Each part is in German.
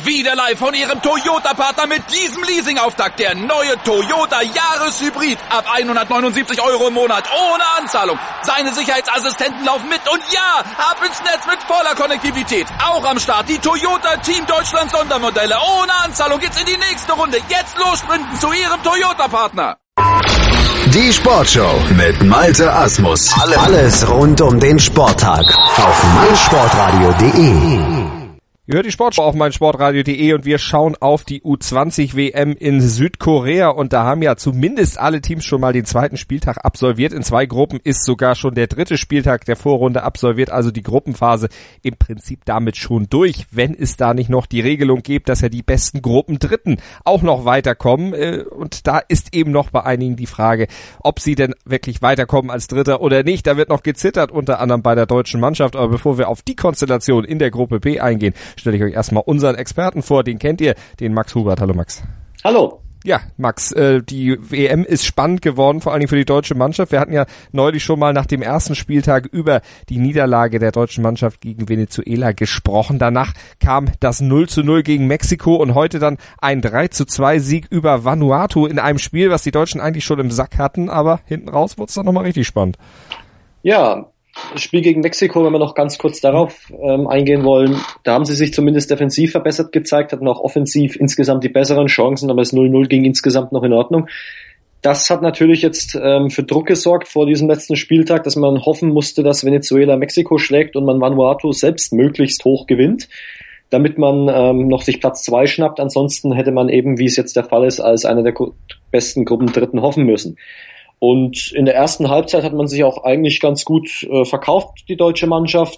Wieder live von Ihrem Toyota-Partner mit diesem Leasing-Auftakt. Der neue Toyota Jahreshybrid. Ab 179 € im Monat. Ohne Anzahlung. Seine Sicherheitsassistenten laufen mit. Und ja, ab ins Netz mit voller Konnektivität. Auch am Start die Toyota Team Deutschland Sondermodelle. Ohne Anzahlung geht's in die nächste Runde. Jetzt los sprinten zu Ihrem Toyota-Partner. Die Sportshow mit Malte Asmus. Alles rund um den Sporttag auf meinsportradio.de. Ihr hört die Sportschau auf meinsportradio.de und wir schauen auf die U20-WM in Südkorea und da haben ja zumindest alle Teams schon mal den zweiten Spieltag absolviert. In 2 Gruppen ist sogar schon der 3. Spieltag der Vorrunde absolviert, also die Gruppenphase im Prinzip damit schon durch, wenn es da nicht noch die Regelung gibt, dass ja die besten Gruppendritten auch noch weiterkommen und da ist eben noch bei einigen die Frage, ob sie denn wirklich weiterkommen als Dritter oder nicht. Da wird noch gezittert, unter anderem bei der deutschen Mannschaft, aber bevor wir auf die Konstellation in der Gruppe B eingehen, stelle ich euch erstmal unseren Experten vor, den kennt ihr, den Max Hubert. Hallo Max. Hallo. Ja, Max, die WM ist spannend geworden, vor allen Dingen für die deutsche Mannschaft. Wir hatten ja neulich schon mal nach dem ersten Spieltag über die Niederlage der deutschen Mannschaft gegen Venezuela gesprochen. Danach kam das 0:0 gegen Mexiko und heute dann ein 3:2 Sieg über Vanuatu in einem Spiel, was die Deutschen eigentlich schon im Sack hatten, aber hinten raus wurde es dann nochmal richtig spannend. Ja, das Spiel gegen Mexiko, wenn wir noch ganz kurz darauf eingehen wollen, da haben sie sich zumindest defensiv verbessert gezeigt, hatten auch offensiv insgesamt die besseren Chancen, aber das 0:0 ging insgesamt noch in Ordnung. Das hat natürlich jetzt für Druck gesorgt vor diesem letzten Spieltag, dass man hoffen musste, dass Venezuela Mexiko schlägt und man Vanuatu selbst möglichst hoch gewinnt, damit man noch sich Platz 2 schnappt. Ansonsten hätte man eben, wie es jetzt der Fall ist, als einer der besten Gruppendritten hoffen müssen. Und in der ersten Halbzeit hat man sich auch eigentlich ganz gut verkauft, die deutsche Mannschaft.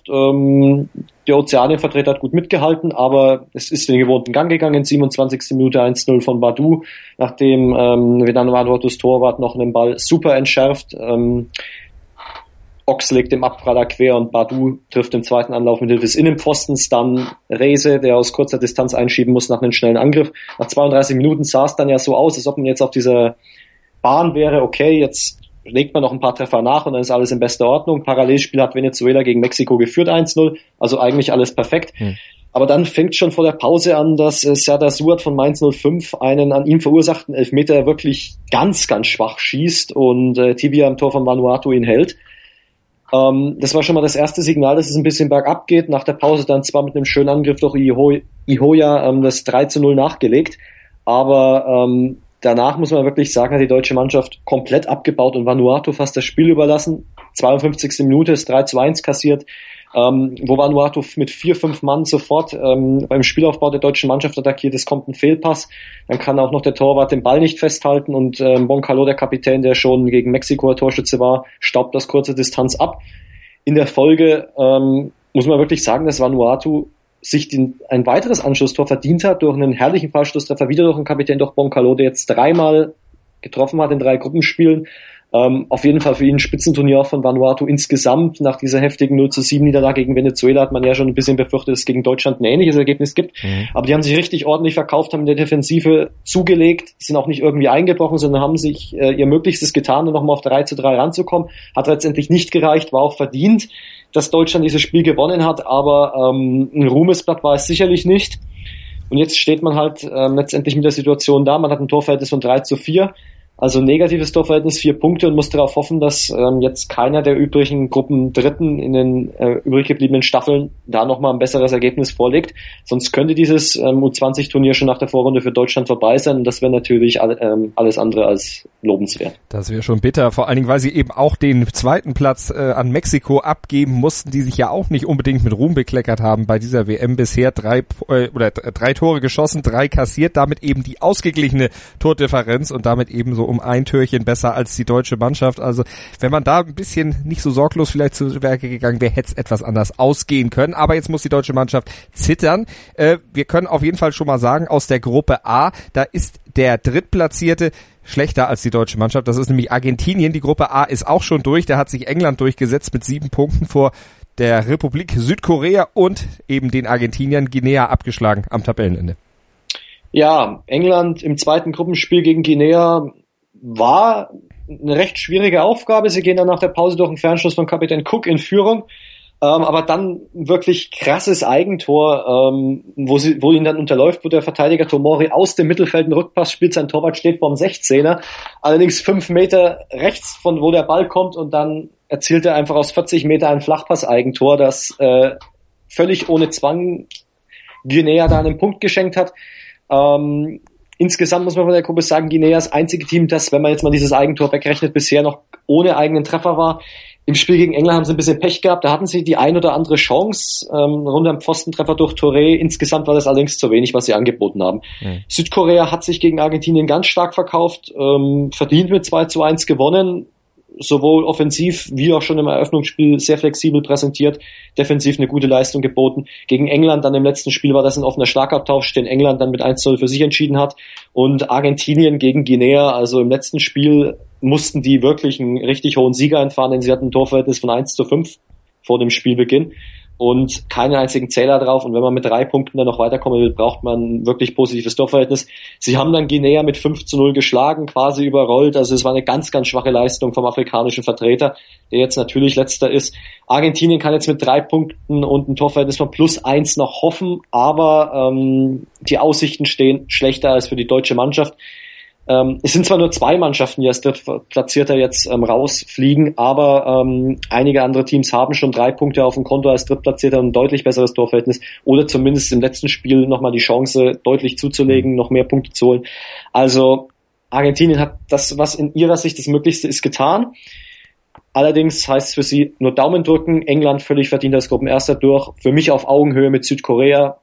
Der Ozeanienvertreter hat gut mitgehalten, aber es ist den gewohnten Gang gegangen. 27. Minute 1:0 von Badu, nachdem Vanuatus Torwart noch einen Ball super entschärft. Ox legt dem Abpraller quer und Badu trifft im zweiten Anlauf mit Hilfe des Innenpfostens. Dann Rehse, der aus kurzer Distanz einschieben muss nach einem schnellen Angriff. Nach 32 Minuten sah es dann ja so aus, als ob man jetzt auf dieser Bahn wäre, okay, jetzt legt man noch ein paar Treffer nach und dann ist alles in bester Ordnung. Parallelspiel hat Venezuela gegen Mexiko geführt 1:0, also eigentlich alles perfekt. Aber dann fängt schon vor der Pause an, dass Serdar Suat von Mainz 05 einen an ihm verursachten Elfmeter wirklich ganz, ganz schwach schießt und Tibia am Tor von Vanuatu ihn hält. Das war schon mal das erste Signal, dass es ein bisschen bergab geht. Nach der Pause dann zwar mit einem schönen Angriff durch Ihoya das 3:0 nachgelegt, aber danach muss man wirklich sagen, hat die deutsche Mannschaft komplett abgebaut und Vanuatu fast das Spiel überlassen. 52. Minute ist 3:1 kassiert, wo Vanuatu mit 4-5 Mann sofort beim Spielaufbau der deutschen Mannschaft attackiert. Es kommt ein Fehlpass, dann kann auch noch der Torwart den Ball nicht festhalten und Boncalo, der Kapitän, der schon gegen Mexiko der Torschütze war, staubt aus kurzer Distanz ab. In der Folge muss man wirklich sagen, dass Vanuatu sich ein weiteres Anschlusstor verdient hat durch einen herrlichen Freistoßtreffer, wieder durch den Kapitän, durch Boncalo, der jetzt 3-mal getroffen hat in 3 Gruppenspielen. Auf jeden Fall für ihn ein Spitzenturnier von Vanuatu insgesamt. Nach dieser heftigen 0:7 Niederlage gegen Venezuela hat man ja schon ein bisschen befürchtet, dass es gegen Deutschland ein ähnliches Ergebnis gibt. Aber die haben sich richtig ordentlich verkauft, haben in der Defensive zugelegt, sind auch nicht irgendwie eingebrochen, sondern haben sich ihr Möglichstes getan, um nochmal auf 3:3 ranzukommen. Hat letztendlich nicht gereicht, war auch verdient, dass Deutschland dieses Spiel gewonnen hat, aber ein Ruhmesblatt war es sicherlich nicht. Und jetzt steht man halt letztendlich mit der Situation da, man hat ein Torverhältnis von 3:4, also negatives Torverhältnis, 4 Punkte und muss darauf hoffen, dass jetzt keiner der übrigen Gruppendritten in den übrig gebliebenen Staffeln da nochmal ein besseres Ergebnis vorlegt. Sonst könnte dieses U20-Turnier schon nach der Vorrunde für Deutschland vorbei sein und das wäre natürlich alles andere als lobenswert. Das wäre schon bitter, vor allen Dingen, weil sie eben auch den zweiten Platz an Mexiko abgeben mussten, die sich ja auch nicht unbedingt mit Ruhm bekleckert haben bei dieser WM bisher. 3 Tore geschossen, 3 kassiert, damit eben die ausgeglichene Tordifferenz und damit eben so um ein Türchen besser als die deutsche Mannschaft. Also wenn man da ein bisschen nicht so sorglos vielleicht zu Werke gegangen wäre, hätte es etwas anders ausgehen können. Aber jetzt muss die deutsche Mannschaft zittern. Wir können auf jeden Fall schon mal sagen, aus der Gruppe A, da ist der Drittplatzierte schlechter als die deutsche Mannschaft. Das ist nämlich Argentinien. Die Gruppe A ist auch schon durch. Da hat sich England durchgesetzt mit 7 Punkten vor der Republik Südkorea und eben den Argentiniern. Guinea abgeschlagen am Tabellenende. Ja, England im zweiten Gruppenspiel gegen Guinea war eine recht schwierige Aufgabe. Sie gehen dann nach der Pause durch einen Fernschuss von Kapitän Cook in Führung. Aber dann wirklich krasses Eigentor, wo ihn dann unterläuft, wo der Verteidiger Tomori aus dem Mittelfeld einen Rückpass spielt, sein Torwart steht vorm 16er, allerdings 5 Meter rechts von wo der Ball kommt und dann erzielt er einfach aus 40 Meter ein Flachpass-Eigentor, das völlig ohne Zwang Guinea da einen Punkt geschenkt hat. Insgesamt muss man von der Gruppe sagen, Guinea ist das einzige Team, das, wenn man jetzt mal dieses Eigentor wegrechnet, bisher noch ohne eigenen Treffer war. Im Spiel gegen England haben sie ein bisschen Pech gehabt, da hatten sie die ein oder andere Chance, rund am Pfostentreffer durch Touré. Insgesamt war das allerdings zu wenig, was sie angeboten haben. Südkorea hat sich gegen Argentinien ganz stark verkauft, verdient mit 2:1 gewonnen, sowohl offensiv wie auch schon im Eröffnungsspiel sehr flexibel präsentiert, defensiv eine gute Leistung geboten. Gegen England dann im letzten Spiel war das ein offener Schlagabtausch, den England dann mit 1:0 für sich entschieden hat. Und Argentinien gegen Guinea, also im letzten Spiel mussten die wirklich einen richtig hohen Sieger einfahren, denn sie hatten ein Torverhältnis von 1:5 vor dem Spielbeginn und keinen einzigen Zähler drauf. Und wenn man mit 3 Punkten dann noch weiterkommen will, braucht man ein wirklich positives Torverhältnis. Sie haben dann Guinea mit 5:0 geschlagen, quasi überrollt. Also es war eine ganz, ganz schwache Leistung vom afrikanischen Vertreter, der jetzt natürlich letzter ist. Argentinien kann jetzt mit 3 Punkten und ein Torverhältnis von +1 noch hoffen, aber die Aussichten stehen schlechter als für die deutsche Mannschaft. Es sind zwar nur 2 Mannschaften, die als Drittplatzierter jetzt rausfliegen, aber einige andere Teams haben schon 3 Punkte auf dem Konto als Drittplatzierter und ein deutlich besseres Torverhältnis oder zumindest im letzten Spiel nochmal die Chance deutlich zuzulegen, noch mehr Punkte zu holen. Also Argentinien hat das, was in ihrer Sicht das Möglichste ist, getan. Allerdings heißt es für sie nur Daumen drücken, England völlig verdient als Gruppenerster durch, für mich auf Augenhöhe mit Südkorea.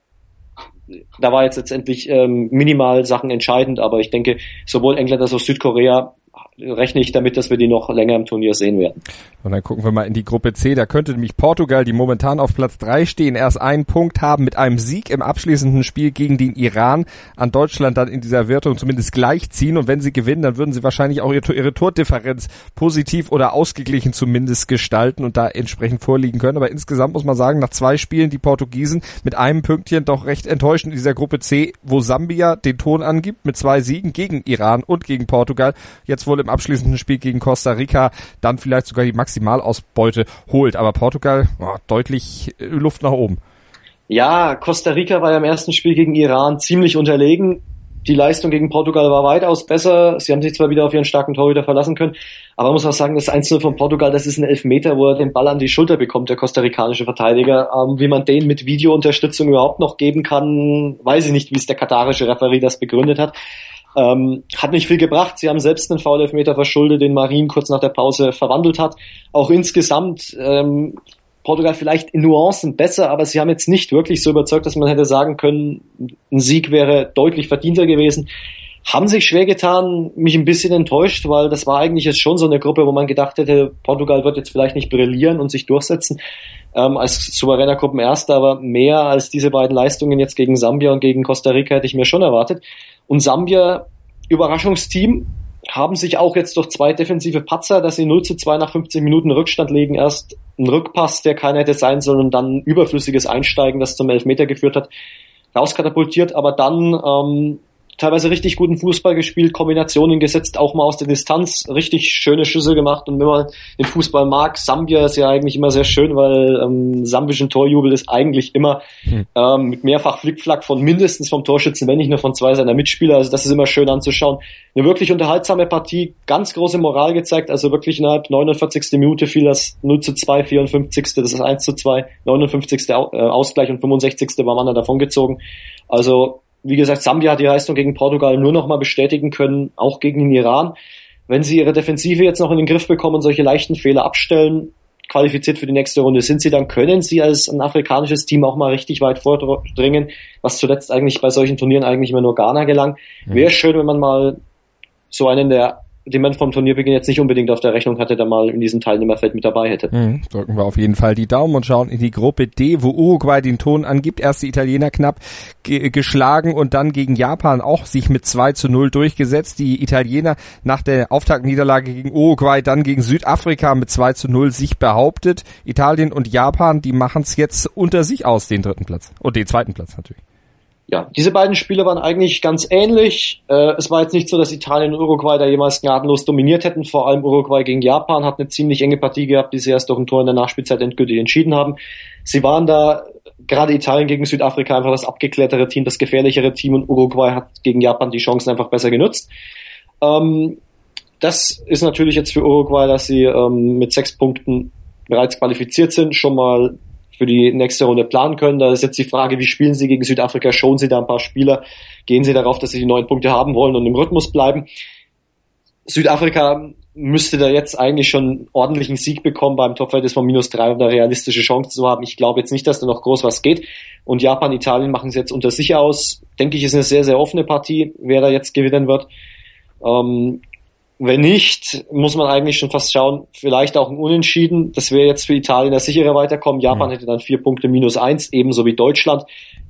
Da war jetzt letztendlich minimal Sachen entscheidend, aber ich denke, sowohl England als auch Südkorea rechne ich damit, dass wir die noch länger im Turnier sehen werden. Und dann gucken wir mal in die Gruppe C. Da könnte nämlich Portugal, die momentan auf Platz 3 stehen, erst einen Punkt haben mit einem Sieg im abschließenden Spiel gegen den Iran, an Deutschland dann in dieser Wertung zumindest gleichziehen. Und wenn sie gewinnen, dann würden sie wahrscheinlich auch ihre Tordifferenz positiv oder ausgeglichen zumindest gestalten und da entsprechend vorliegen können. Aber insgesamt muss man sagen, nach 2 Spielen die Portugiesen mit einem Pünktchen doch recht enttäuschend in dieser Gruppe C, wo Sambia den Ton angibt mit 2 Siegen gegen Iran und gegen Portugal. Jetzt wohl im abschließenden Spiel gegen Costa Rica dann vielleicht sogar die Maximalausbeute holt. Aber Portugal, deutlich Luft nach oben. Ja, Costa Rica war ja im ersten Spiel gegen Iran ziemlich unterlegen. Die Leistung gegen Portugal war weitaus besser. Sie haben sich zwar wieder auf ihren starken Torhüter verlassen können, aber man muss auch sagen, das 1:0 von Portugal, das ist ein Elfmeter, wo er den Ball an die Schulter bekommt, der kostarikanische Verteidiger. Wie man den mit Videounterstützung überhaupt noch geben kann, weiß ich nicht, wie es der katarische Referee das begründet hat. Hat nicht viel gebracht. Sie haben selbst einen Foul-Elfmeter verschuldet, den Marin kurz nach der Pause verwandelt hat. Auch insgesamt Portugal vielleicht in Nuancen besser, aber sie haben jetzt nicht wirklich so überzeugt, dass man hätte sagen können, ein Sieg wäre deutlich verdienter gewesen. Haben sich schwer getan, mich ein bisschen enttäuscht, weil das war eigentlich jetzt schon so eine Gruppe, wo man gedacht hätte, Portugal wird jetzt vielleicht nicht brillieren und sich durchsetzen als souveräner Gruppenerster, aber mehr als diese beiden Leistungen jetzt gegen Sambia und gegen Costa Rica hätte ich mir schon erwartet. Und Sambia, Überraschungsteam, haben sich auch jetzt durch 2 defensive Patzer, dass sie 0:2 nach 15 Minuten Rückstand legen, erst einen Rückpass, der keiner hätte sein sollen, und dann ein überflüssiges Einsteigen, das zum Elfmeter geführt hat, rauskatapultiert, aber dann teilweise richtig guten Fußball gespielt, Kombinationen gesetzt, auch mal aus der Distanz, richtig schöne Schüsse gemacht. Und wenn man den Fußball mag, Sambia ist ja eigentlich immer sehr schön, weil sambischen Torjubel ist eigentlich immer mit mehrfach Flickflack von mindestens vom Torschützen, wenn nicht nur von 2 seiner Mitspieler. Also das ist immer schön anzuschauen. Eine wirklich unterhaltsame Partie, ganz große Moral gezeigt, also wirklich innerhalb 49. Minute fiel das 0:2, 54. das ist 1:2, 59. Ausgleich und 65. war man dann davongezogen. Also wie gesagt, Sambia hat die Leistung gegen Portugal nur noch mal bestätigen können, auch gegen den Iran. Wenn sie ihre Defensive jetzt noch in den Griff bekommen und solche leichten Fehler abstellen, qualifiziert für die nächste Runde sind sie, dann können sie als ein afrikanisches Team auch mal richtig weit vordringen, was zuletzt eigentlich bei solchen Turnieren eigentlich immer nur Ghana gelang. Wäre schön, wenn man mal so einen, den man vom Turnierbeginn jetzt nicht unbedingt auf der Rechnung hatte, da mal in diesem Teilnehmerfeld mit dabei hätte. Drücken wir auf jeden Fall die Daumen und schauen in die Gruppe D, wo Uruguay den Ton angibt. Erst die Italiener knapp geschlagen und dann gegen Japan auch sich mit 2:0 durchgesetzt. Die Italiener nach der Auftaktniederlage gegen Uruguay dann gegen Südafrika mit 2:0 sich behauptet. Italien und Japan, die machen es jetzt unter sich aus, den 3. Platz. Und den 2. Platz natürlich. Ja, diese beiden Spiele waren eigentlich ganz ähnlich. Es war jetzt nicht so, dass Italien und Uruguay da jemals gnadenlos dominiert hätten. Vor allem Uruguay gegen Japan hat eine ziemlich enge Partie gehabt, die sie erst durch ein Tor in der Nachspielzeit endgültig entschieden haben. Sie waren da, gerade Italien gegen Südafrika, einfach das abgeklärtere Team, das gefährlichere Team, und Uruguay hat gegen Japan die Chancen einfach besser genutzt. Das ist natürlich jetzt für Uruguay, dass sie mit 6 Punkten bereits qualifiziert sind, schon mal für die nächste Runde planen können. Da ist jetzt die Frage, wie spielen sie gegen Südafrika? Schonen sie da ein paar Spieler? Gehen sie darauf, dass sie die 9 Punkte haben wollen und im Rhythmus bleiben? Südafrika müsste da jetzt eigentlich schon einen ordentlichen Sieg bekommen beim Torverhältnis von -3, um eine realistische Chance zu haben. Ich glaube jetzt nicht, dass da noch groß was geht. Und Japan, Italien machen es jetzt unter sich aus. Denke ich, ist eine sehr, sehr offene Partie, wer da jetzt gewinnen wird. Wenn nicht, muss man eigentlich schon fast schauen, vielleicht auch ein Unentschieden. Das wäre jetzt für Italien das sichere Weiterkommen. Japan hätte dann 4 Punkte -1, ebenso wie Deutschland.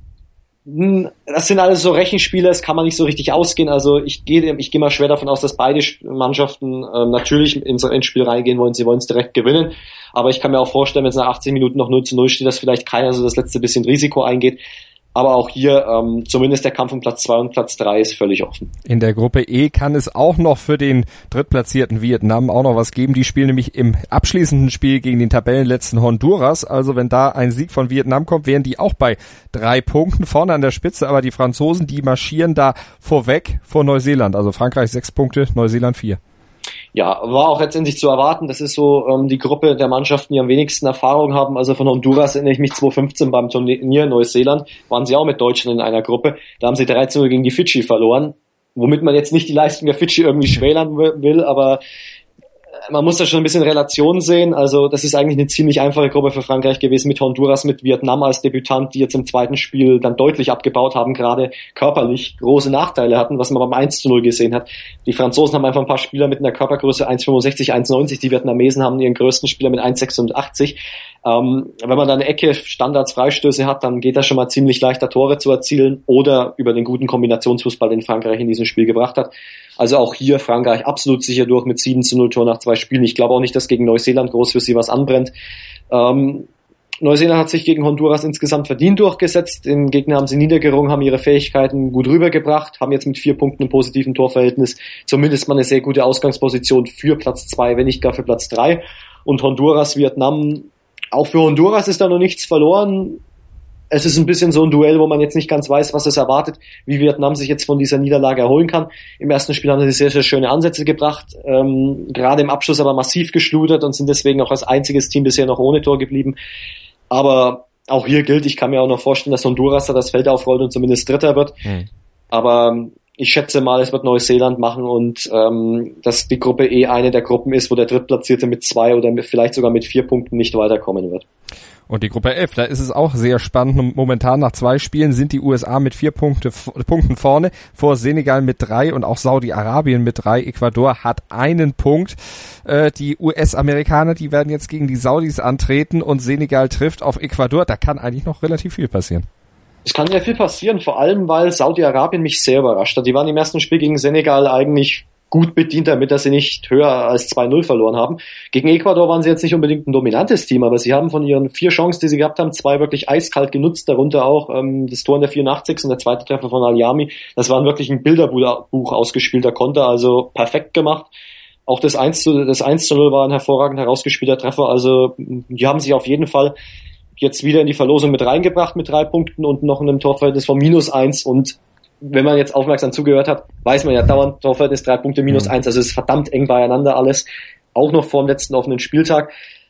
Das sind alles so Rechenspiele, das kann man nicht so richtig ausgehen. Also ich gehe mal schwer davon aus, dass beide Mannschaften natürlich ins Endspiel reingehen wollen. Sie wollen es direkt gewinnen. Aber ich kann mir auch vorstellen, wenn es nach 18 Minuten noch 0:0 steht, dass vielleicht keiner so das letzte bisschen Risiko eingeht. Aber auch hier, zumindest der Kampf um Platz 2 und Platz 3 ist völlig offen. In der Gruppe E kann es auch noch für den drittplatzierten Vietnam auch noch was geben. Die spielen nämlich im abschließenden Spiel gegen den Tabellenletzten Honduras. Also wenn da ein Sieg von Vietnam kommt, wären die auch bei 3 Punkten vorne an der Spitze. Aber die Franzosen, die marschieren da vorweg vor Neuseeland. Also Frankreich 6 Punkte, Neuseeland 4. Ja, war auch letztendlich zu erwarten. Das ist so die Gruppe der Mannschaften, die am wenigsten Erfahrung haben. Also von Honduras erinnere ich mich 2015 beim Turnier in Neuseeland, waren sie auch mit Deutschland in einer Gruppe. Da haben sie 13-0 gegen die Fidschi verloren, womit man jetzt nicht die Leistung der Fidschi irgendwie schmälern will, aber man muss da schon ein bisschen Relation sehen. Also das ist eigentlich eine ziemlich einfache Gruppe für Frankreich gewesen, mit Honduras, mit Vietnam als Debütant, die jetzt im zweiten Spiel dann deutlich abgebaut haben, gerade körperlich große Nachteile hatten, was man beim 1:0 gesehen hat. Die Franzosen haben einfach ein paar Spieler mit einer Körpergröße 1,65, 1,90. Die Vietnamesen haben ihren größten Spieler mit 1,86. Wenn man da eine Ecke, Standards, Freistöße hat, dann geht das schon mal ziemlich leichter, Tore zu erzielen oder über den guten Kombinationsfußball, den Frankreich in diesem Spiel gebracht hat. Also auch hier Frankreich absolut sicher durch mit 7:0 Tor nach 2 Spielen. Ich glaube auch nicht, dass gegen Neuseeland groß für sie was anbrennt. Neuseeland hat sich gegen Honduras insgesamt verdient durchgesetzt. Den Gegner haben sie niedergerungen, haben ihre Fähigkeiten gut rübergebracht, haben jetzt mit 4 Punkten im positiven Torverhältnis zumindest mal eine sehr gute Ausgangsposition für Platz 2, wenn nicht gar für Platz 3. Und Honduras, Vietnam, auch für Honduras ist da noch nichts verloren. Es ist ein bisschen so ein Duell, wo man jetzt nicht ganz weiß, was es erwartet, wie Vietnam sich jetzt von dieser Niederlage erholen kann. Im ersten Spiel haben sie sehr, sehr schöne Ansätze gebracht, gerade im Abschluss aber massiv geschludert und sind deswegen auch als einziges Team bisher noch ohne Tor geblieben. Aber auch hier gilt, ich kann mir auch noch vorstellen, dass Honduras da das Feld aufrollt und zumindest Dritter wird. Aber ich schätze mal, es wird Neuseeland machen und dass die Gruppe E eine der Gruppen ist, wo der Drittplatzierte mit 2 oder vielleicht sogar mit 4 Punkten nicht weiterkommen wird. Und die Gruppe F, da ist es auch sehr spannend. Momentan nach 2 Spielen sind die USA mit 4 Punkten vorne, vor Senegal mit 3 und auch Saudi-Arabien mit 3. Ecuador hat 1 Punkt. Die US-Amerikaner, die werden jetzt gegen die Saudis antreten und Senegal trifft auf Ecuador. Da kann eigentlich noch relativ viel passieren. Es kann ja viel passieren, vor allem, weil Saudi-Arabien mich sehr überrascht hat. Die waren im ersten Spiel gegen Senegal eigentlich gut bedient damit, dass sie nicht höher als 2:0 verloren haben. Gegen Ecuador waren sie jetzt nicht unbedingt ein dominantes Team, aber sie haben von ihren 4 Chancen, die sie gehabt haben, 2 wirklich eiskalt genutzt, darunter auch das Tor in der 84. und der zweite Treffer von Al-Yami. Das war wirklich ein Bilderbuch ausgespielter Konter, also perfekt gemacht. Auch das 1:0 war ein hervorragend herausgespielter Treffer, also die haben sich auf jeden Fall jetzt wieder in die Verlosung mit reingebracht mit 3 Punkten und noch einem Torverhältnis von -1 und wenn man jetzt aufmerksam zugehört hat, weiß man ja dauernd, Torverhältnis 3 Punkte -1, also es ist verdammt eng beieinander alles, auch noch vor dem letzten offenen Spieltag.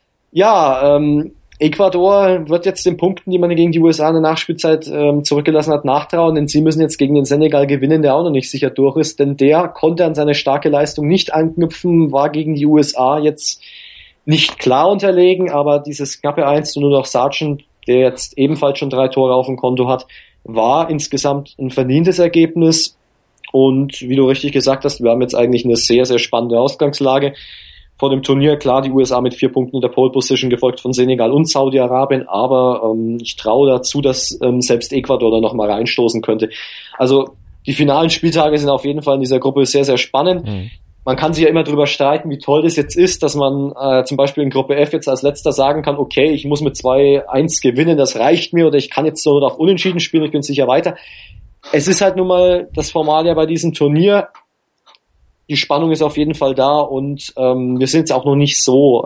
Ja, Ecuador wird jetzt den Punkten, die man gegen die USA in der Nachspielzeit zurückgelassen hat, nachtrauen, denn sie müssen jetzt gegen den Senegal gewinnen, der auch noch nicht sicher durch ist, denn der konnte an seine starke Leistung nicht anknüpfen, war gegen die USA jetzt nicht klar unterlegen, aber dieses knappe 1:0 durch Sargent, der jetzt ebenfalls schon 3 Tore auf dem Konto hat, war insgesamt ein verdientes Ergebnis. Und wie du richtig gesagt hast, wir haben jetzt eigentlich eine sehr, sehr spannende Ausgangslage vor dem Turnier. Klar, die USA mit 4 Punkten in der Pole Position, gefolgt von Senegal und Saudi-Arabien, aber ich traue dazu, dass selbst Ecuador da noch mal reinstoßen könnte. Also die finalen Spieltage sind auf jeden Fall in dieser Gruppe sehr, sehr spannend. Man kann sich ja immer drüber streiten, wie toll das jetzt ist, dass man zum Beispiel in Gruppe F jetzt als letzter sagen kann, okay, ich muss mit 2:1 gewinnen, das reicht mir, oder ich kann jetzt so auf Unentschieden spielen, ich bin sicher weiter. es ist halt nun mal das Format ja bei diesem Turnier. Die Spannung ist auf jeden Fall da und wir sind jetzt auch noch nicht so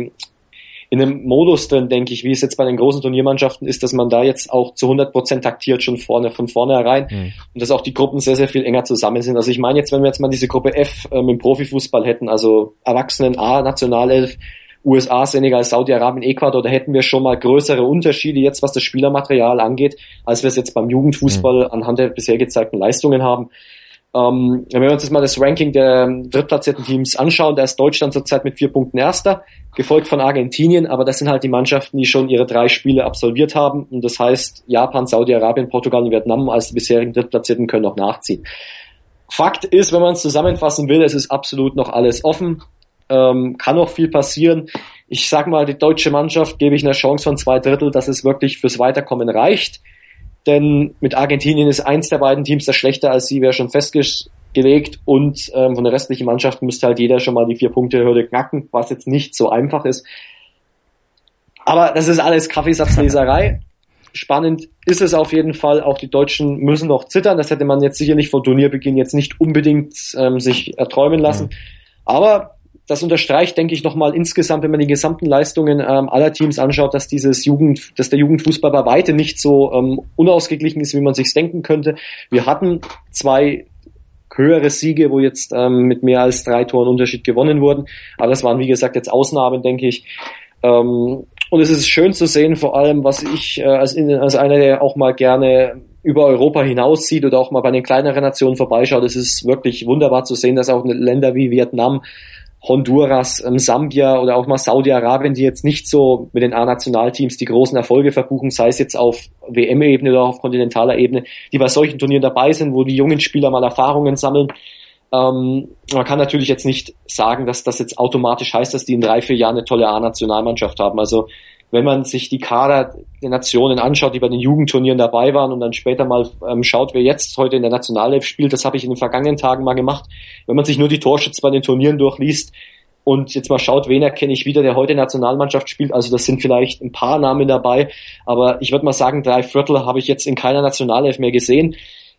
in einem Modus drin, denke ich, wie es jetzt bei den großen Turniermannschaften ist, dass man da jetzt auch zu 100% taktiert schon von vornherein und dass auch die Gruppen sehr, sehr viel enger zusammen sind. Also ich meine jetzt, wenn wir jetzt mal diese Gruppe F im Profifußball hätten, also Erwachsenen A, Nationalelf, USA, Senegal, Saudi-Arabien, Ecuador, da hätten wir schon mal größere Unterschiede jetzt, was das Spielermaterial angeht, als wir es jetzt beim Jugendfußball anhand der bisher gezeigten Leistungen haben. Wenn wir uns jetzt mal das Ranking der drittplatzierten Teams anschauen, da ist Deutschland zurzeit mit 4 Punkten Erster, gefolgt von Argentinien, aber das sind halt die Mannschaften, die schon ihre 3 Spiele absolviert haben und das heißt, Japan, Saudi-Arabien, Portugal und Vietnam als die bisherigen Drittplatzierten können noch nachziehen. Fakt ist, wenn man es zusammenfassen will, es ist absolut noch alles offen, kann noch viel passieren. Ich sag mal, die deutsche Mannschaft gebe ich eine Chance von 2/3, dass es wirklich fürs Weiterkommen reicht. Denn mit Argentinien ist eins der beiden Teams, das schlechter als sie wäre, schon festgelegt und von der restlichen Mannschaft müsste halt jeder schon mal die 4-Punkte-Hürde knacken, was jetzt nicht so einfach ist. Aber das ist alles Kaffeesatzleserei. Spannend ist es auf jeden Fall, auch die Deutschen müssen noch zittern, das hätte man jetzt sicherlich von Turnierbeginn jetzt nicht unbedingt sich erträumen lassen. Aber das unterstreicht, denke ich, nochmal insgesamt, wenn man die gesamten Leistungen aller Teams anschaut, dass der Jugendfußball bei weitem nicht so unausgeglichen ist, wie man sich's denken könnte. Wir hatten 2 höhere Siege, wo jetzt mit mehr als 3 Toren Unterschied gewonnen wurden. Aber das waren, wie gesagt, jetzt Ausnahmen, denke ich. Und es ist schön zu sehen, vor allem, was ich als einer, der auch mal gerne über Europa hinaus sieht oder auch mal bei den kleineren Nationen vorbeischaut. Es ist wirklich wunderbar zu sehen, dass auch Länder wie Vietnam, Honduras, Sambia oder auch mal Saudi-Arabien, die jetzt nicht so mit den A-Nationalteams die großen Erfolge verbuchen, sei es jetzt auf WM-Ebene oder auf kontinentaler Ebene, die bei solchen Turnieren dabei sind, wo die jungen Spieler mal Erfahrungen sammeln. Man kann natürlich jetzt nicht sagen, dass das jetzt automatisch heißt, dass die in 3-4 Jahren eine tolle A-Nationalmannschaft haben. Also wenn man sich die Kader der Nationen anschaut, die bei den Jugendturnieren dabei waren und dann später mal schaut, wer jetzt heute in der Nationalelf spielt, das habe ich in den vergangenen Tagen mal gemacht. Wenn man sich nur die Torschütze bei den Turnieren durchliest und jetzt mal schaut, wen erkenne ich wieder, der heute Nationalmannschaft spielt, also das sind vielleicht ein paar Namen dabei, aber ich würde mal sagen, 3/4 habe ich jetzt in keiner Nationalelf mehr gesehen.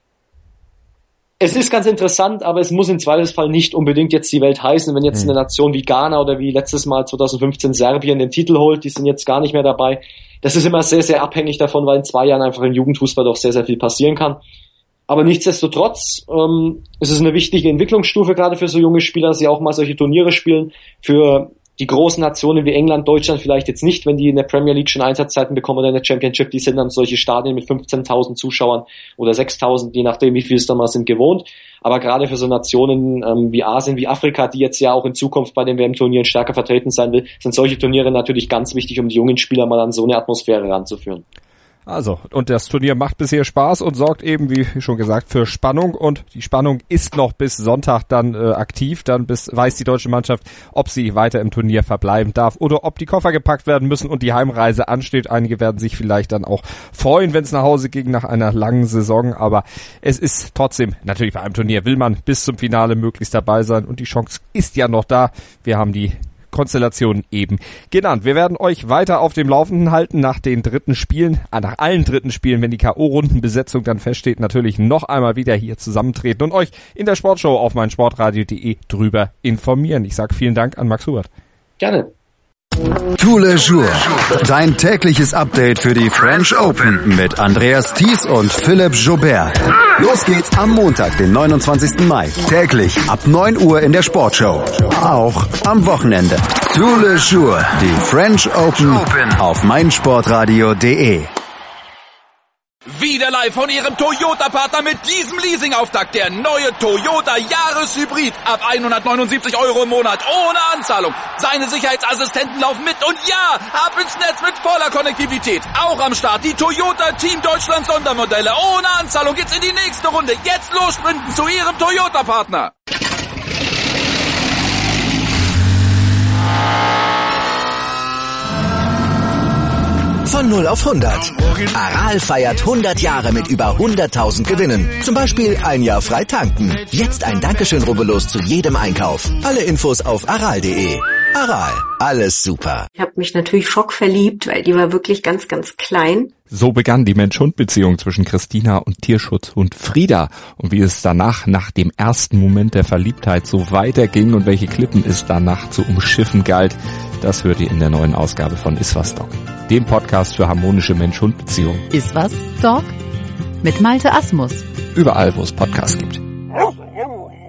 Es ist ganz interessant, aber es muss im Zweifelsfall nicht unbedingt jetzt die Welt heißen, wenn jetzt eine Nation wie Ghana oder wie letztes Mal 2015 Serbien den Titel holt, die sind jetzt gar nicht mehr dabei. Das ist immer sehr, sehr abhängig davon, weil in 2 Jahren einfach im Jugendfußball doch sehr, sehr viel passieren kann. Aber nichtsdestotrotz ist es eine wichtige Entwicklungsstufe, gerade für so junge Spieler, dass sie auch mal solche Turniere spielen. Für die großen Nationen wie England, Deutschland vielleicht jetzt nicht, wenn die in der Premier League schon Einsatzzeiten bekommen oder in der Championship, die sind dann solche Stadien mit 15.000 Zuschauern oder 6.000, je nachdem wie viel es da mal sind, gewohnt. Aber gerade für so Nationen wie Asien, wie Afrika, die jetzt ja auch in Zukunft bei den WM-Turnieren stärker vertreten sein will, sind solche Turniere natürlich ganz wichtig, um die jungen Spieler mal an so eine Atmosphäre ranzuführen. Also, und das Turnier macht bisher Spaß und sorgt eben, wie schon gesagt, für Spannung und die Spannung ist noch bis Sonntag dann aktiv, dann weiß die deutsche Mannschaft, ob sie weiter im Turnier verbleiben darf oder ob die Koffer gepackt werden müssen und die Heimreise ansteht. Einige werden sich vielleicht dann auch freuen, wenn es nach Hause ging nach einer langen Saison, aber es ist trotzdem, natürlich bei einem Turnier will man bis zum Finale möglichst dabei sein und die Chance ist ja noch da. Wir haben die Konstellationen eben genannt. Wir werden euch weiter auf dem Laufenden halten nach den dritten Spielen, nach allen dritten Spielen, wenn die K.O.-Rundenbesetzung dann feststeht, natürlich noch einmal wieder hier zusammentreten und euch in der Sportshow auf meinsportradio.de drüber informieren. Ich sage vielen Dank an Max Hubert. Gerne. Tous les jours. Dein tägliches Update für die French Open mit Andreas Thies und Philipp Joubert. Los geht's am Montag, den 29. Mai. Täglich ab 9 Uhr in der Sportshow. Auch am Wochenende. Tous les jours. Die French Open auf meinsportradio.de. Wieder live von Ihrem Toyota-Partner mit diesem Leasing-Auftakt. Der neue Toyota Jahreshybrid. Ab 179 € im Monat. Ohne Anzahlung. Seine Sicherheitsassistenten laufen mit. Und ja, ab ins Netz mit voller Konnektivität. Auch am Start die Toyota Team Deutschland Sondermodelle. Ohne Anzahlung geht's in die nächste Runde. Jetzt los sprinten zu Ihrem Toyota-Partner. Von 0 auf 100. Aral feiert 100 Jahre mit über 100.000 Gewinnen. Zum Beispiel ein Jahr frei tanken. Jetzt ein Dankeschön, rubbellos zu jedem Einkauf. Alle Infos auf aral.de. Aral, alles super. Ich habe mich natürlich schockverliebt, weil die war wirklich ganz, ganz klein. So begann die Mensch-Hund-Beziehung zwischen Christina und Tierschutzhund Frieda. Und wie es danach, nach dem ersten Moment der Verliebtheit, so weiterging und welche Klippen es danach zu umschiffen galt, das hört ihr in der neuen Ausgabe von Iswas Dog, dem Podcast für harmonische Mensch-Hund-Beziehungen. Iswas Dog mit Malte Asmus. Überall, wo es Podcasts gibt.